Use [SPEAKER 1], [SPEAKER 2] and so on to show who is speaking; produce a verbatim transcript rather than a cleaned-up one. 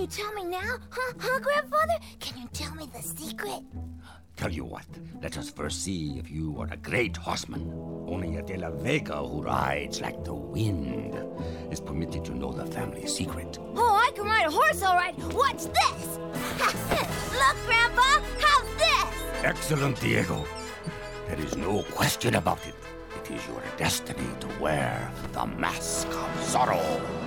[SPEAKER 1] you tell me now? Huh, huh, Grandfather? Can you tell me the secret?
[SPEAKER 2] Tell you what, let us first see if you are a great horseman. Only a De La Vega who rides like the wind is permitted to know the family secret.
[SPEAKER 1] Oh, I can ride a horse, all right. Watch this. Look, Grandpa, how's this?
[SPEAKER 2] Excellent, Diego. There is no question about it. It is your destiny to wear the mask of Zorro.